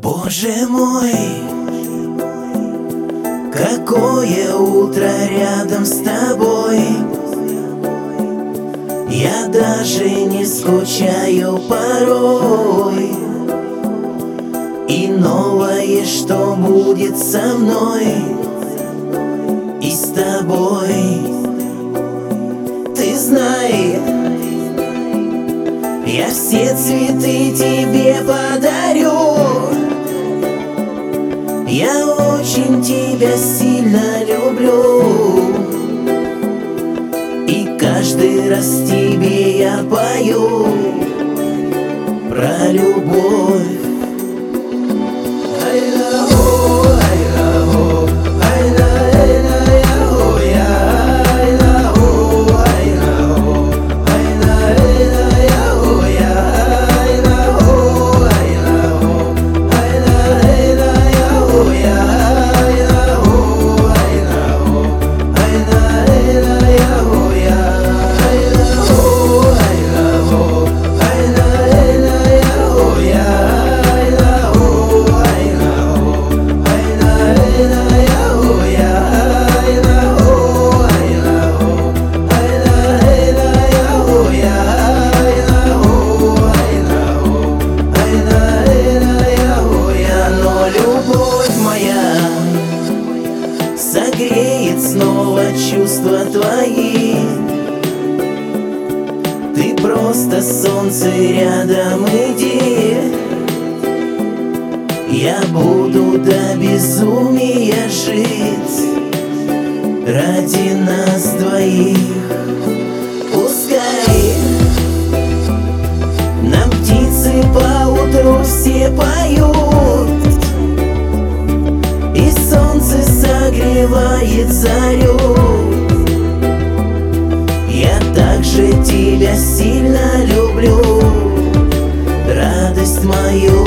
Боже мой, какое утро рядом с тобой. Я даже не скучаю порой. И новое, что будет со мной и с тобой. Ты знай, я все цветы тебе подарю. Я очень тебя сильно люблю, и каждый раз тебе я пою про любовь. Согреет снова чувства твои. Ты просто солнце, рядом иди. Я буду до безумия жить ради нас двоих. Пускай нам птицы поутру все поют, и солнце согревает зарю. Я также тебя сильно люблю, радость мою.